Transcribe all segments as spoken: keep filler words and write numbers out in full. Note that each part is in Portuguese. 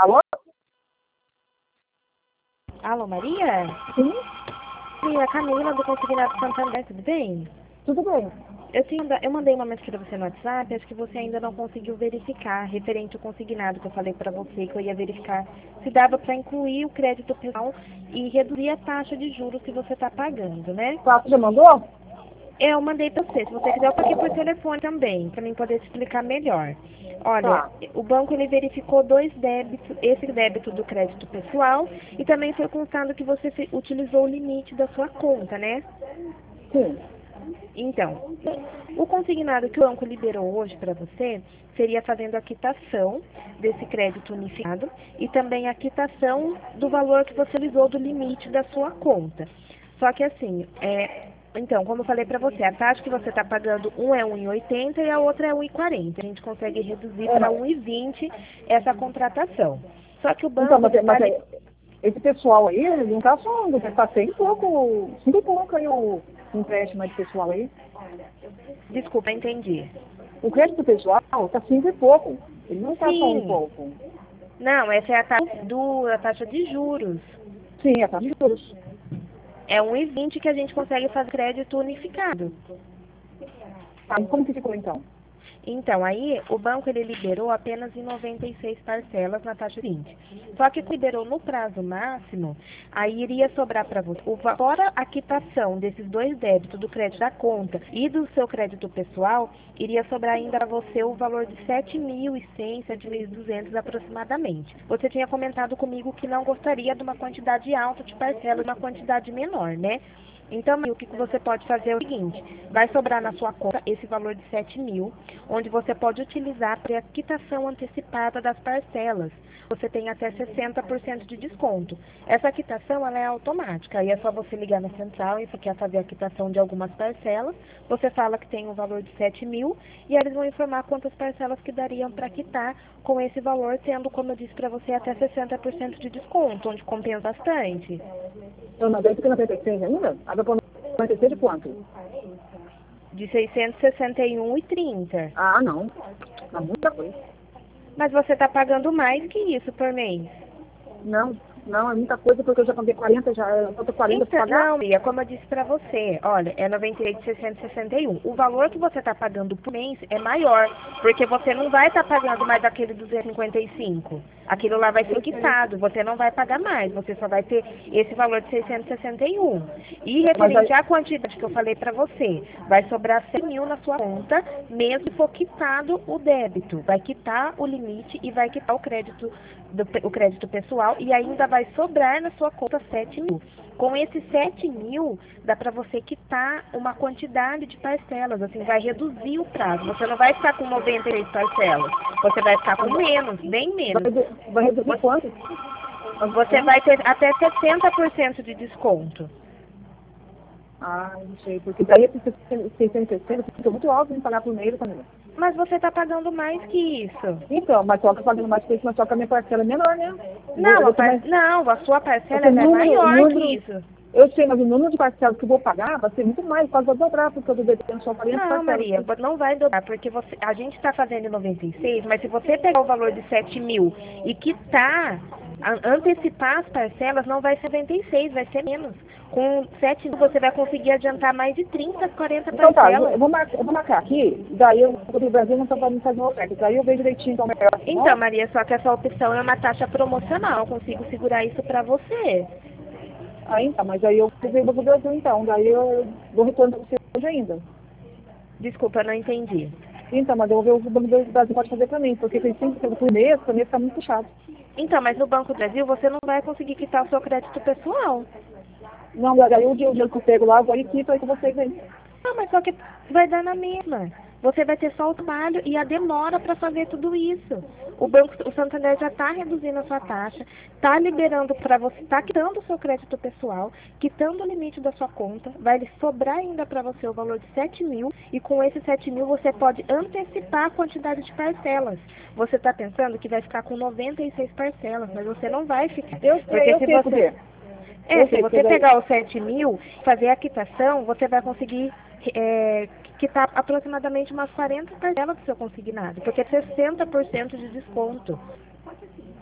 Alô? Alô, Maria? Sim? Maria, Camila do Consignado Santander, tudo bem? Tudo bem. Eu, tinha, eu mandei uma mensagem para você no WhatsApp, acho que você ainda não conseguiu verificar, referente ao consignado que eu falei para você, que eu ia verificar se dava para incluir o crédito pessoal e reduzir a taxa de juros que você está pagando, né? Você já mandou? Eu mandei para você, se você quiser eu paguei por telefone também, para mim poder te explicar melhor. Olha, Tá. o banco ele verificou dois débitos, esse débito do crédito pessoal e também foi constado que você fe- utilizou o limite da sua conta, né? Sim. Então, o consignado que o banco liberou hoje para você seria fazendo a quitação desse crédito unificado e também a quitação do valor que você utilizou do limite da sua conta. Só que assim, é, então, como eu falei para você, a taxa que você está pagando, um é um e oitenta e a outra é um e quarenta. A gente consegue reduzir É, para mas, um e vinte essa contratação. Só que o então, banco mas, ele mas está... é, esse pessoal aí, ele não tá falando, tá cem e pouco, cinco e pouco aí o empréstimo aí do pessoal aí. Desculpa, entendi. O crédito pessoal tá cinco e pouco. Ele não tá só um Sim. pouco. Não, essa é a taxa, do, a taxa de juros. Sim, é taxa de juros. É um e vinte que a gente consegue fazer crédito unificado. Tá, e como que ficou então? Então, aí o banco ele liberou apenas em noventa e seis parcelas na taxa vinte. Só que liberou no prazo máximo, aí iria sobrar para você, o va- fora a quitação desses dois débitos, do crédito da conta e do seu crédito pessoal, iria sobrar ainda para você o valor de sete mil e cem, sete mil e duzentos aproximadamente. Você tinha comentado comigo que não gostaria de uma quantidade alta de parcelas, uma quantidade menor, né? Então, o que que você pode fazer é o seguinte, vai sobrar na sua conta esse valor de sete mil, onde você pode utilizar para a quitação antecipada das parcelas. Você tem até sessenta por cento de desconto. Essa quitação ela é automática, e é só você ligar na central e você quer fazer a quitação de algumas parcelas, você fala que tem um valor de sete mil, e eles vão informar quantas parcelas que dariam para quitar com esse valor, tendo, como eu disse para você, até sessenta por cento de desconto, onde compensa bastante. Eu mandei porque noventa e seis ainda? Agora por noventa e seis de quanto? De seiscentos e sessenta e um e trinta. Ah, não. Tá muita coisa. Mas você está pagando mais que isso por mês. Não, não, é muita coisa porque eu já paguei quarenta, já, eu tô quarenta para Então, pagar. não, Mia, como eu disse para você, olha, é noventa e oito mil seiscentos e sessenta e um. O valor que você está pagando por mês é maior, porque você não vai estar pagando mais aquele duzentos e cinquenta e cinco. Aquilo lá vai ser Eu sei. quitado, você não vai pagar mais, você só vai ter esse valor de seiscentos e sessenta e um. E Mas aí, referente à quantidade que eu falei para você, vai sobrar cem mil na sua conta, mesmo que for quitado o débito. Vai quitar o limite e vai quitar o crédito, do, o crédito pessoal e ainda vai sobrar na sua conta sete mil. Com esses sete mil, dá para você quitar uma quantidade de parcelas, assim, vai reduzir o prazo. Você não vai ficar com noventa e seis parcelas, você vai ficar com menos, bem vai, menos. redu- vai reduzir Você, quanto? você vai ter até sessenta por cento de desconto. Ah, não sei, porque daí esses seiscentos e sessenta fica muito alto em pagar por mês também. Mas você está pagando mais que isso. Então, mas só que eu pagando mais que isso, mas só que a minha parcela é menor, né? Eu vou, Não, eu a vou ter par... mais, não, a sua parcela esse ela é número, o maior que número, isso. eu sei, mas o número de parcelas que eu vou pagar vai ser muito mais, quase vai dobrar, porque eu tô devendo só quarenta Não, parcelas. Maria, não vai dobrar, porque você, a gente está fazendo em noventa e seis, mas se você pegar o valor de sete mil e quitar, a- antecipar as parcelas, não vai ser noventa e seis, vai ser menos. Com sete mil você vai conseguir adiantar mais de trinta, quarenta Então tá, eu parcelas. eu vou, mar, eu vou marcar aqui, daí eu vou pro Brasil, não tô podendo fazer uma oferta, daí eu vejo direitinho então melhor, tá Então, bom? Maria, só que essa opção é uma taxa promocional, eu consigo segurar isso para você. Aí tá, mas aí eu vou ver pro Brasil então, daí eu vou retornar pra você hoje ainda. Desculpa, eu não entendi. Então, mas eu vou ver o que o Banco do Brasil pode fazer pra mim, porque tem cinco por mês, pra mim fica muito puxado. Então, mas no Banco do Brasil você não vai conseguir quitar o seu crédito pessoal. Não, daí o dia, o dia que eu pego lá, eu vou e quito aí com vocês aí. Não, mas só que vai dar na mesma. Você vai ter só o trabalho e a demora para fazer tudo isso. O Banco, o Santander já está reduzindo a sua taxa, está liberando para você, está quitando o seu crédito pessoal, quitando o limite da sua conta, vai lhe sobrar ainda para você o valor de sete mil e com esses sete mil você pode antecipar a quantidade de parcelas. Você está pensando que vai ficar com noventa e seis parcelas, mas você não vai ficar. Eu sei, Porque eu se sei por você quê. é, Eu se sei, porque você daí... pegar os sete mil, fazer a quitação, você vai conseguir é, quitar aproximadamente umas quarenta parcelas do seu consignado, porque é sessenta por cento de desconto.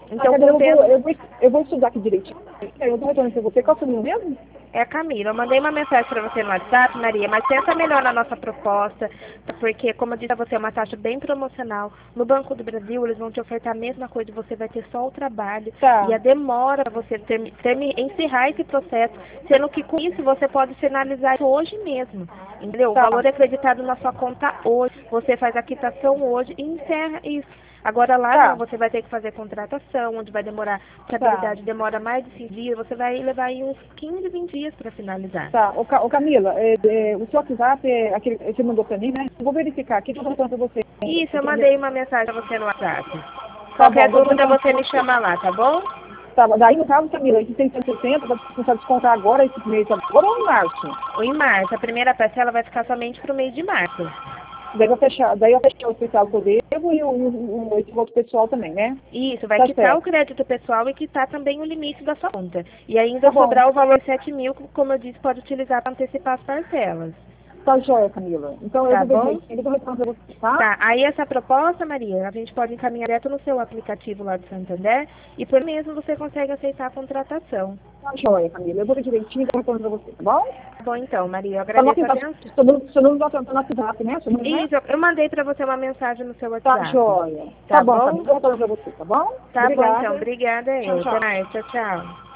Então, Ah, Camila, eu, compensa. vou, eu, vou, eu vou estudar aqui direitinho. Eu tô retornando pra você. Qual é o seu nome mesmo? É, Camila, eu mandei uma mensagem para você no WhatsApp, Maria, mas pensa melhor na nossa proposta, porque, como eu disse a você, é uma taxa bem promocional. No Banco do Brasil, eles vão te ofertar a mesma coisa, você vai ter só o trabalho Tá. e a demora para você ter, ter, encerrar esse processo, sendo que com isso você pode finalizar isso hoje mesmo, entendeu? Tá. O valor é acreditado na sua conta hoje, você faz a quitação hoje e encerra isso. Agora lá Tá. não, você vai ter que fazer contratação, onde vai demorar, a Tá. estabilidade demora mais de cinco dias, você vai levar aí uns quinze, vinte dias para finalizar. Tá. Ô, Ca- ô, Camila, é, é, o seu WhatsApp, é aquele, você mandou pra mim, né? Eu vou verificar aqui, que eu tô retornando pra você. Isso, eu Eu- mandei uma mensagem para você no WhatsApp. Tá Qualquer bom, vou dúvida tentar. você me chama lá, tá bom? Tá, daí no caso, Camila, esse seiscentos e sessenta, vai precisar descontar agora, esse mês agora ou em março? Ou em março, a primeira parcela vai ficar somente para o mês de março. Daí eu fechar, daí eu fechar o especial que eu devo e o, o, o, esse outro pessoal também, né? Isso, vai Tá quitar certo. o crédito pessoal e quitar também o limite da sua conta. E ainda Tá bom. sobrar o valor de sete mil, como eu disse, pode utilizar para antecipar as parcelas. Tá joia, Camila. Então eu Tá vou ver bom? direitinho, eu vou retornar pra você, tá? Tá, aí essa proposta, Maria, a gente pode encaminhar direto no seu aplicativo lá do Santander e por mesmo você consegue aceitar a contratação. Tá joia, Camila. Eu vou ver direitinho e vou retornar pra você, tá bom? Tá bom, então, Maria, eu Tá no agradeço a WhatsApp, atenção. seu número seu número tá no WhatsApp, né? Seu número, né? Isso, eu mandei pra você uma mensagem no seu Tá WhatsApp. joia. Tá Tá bom, bom? Camila. Eu vou retornar pra você, tá bom? Tá bom, Obrigada. então. Obrigada Tchau, eu. tchau. Até mais. Tchau, tchau.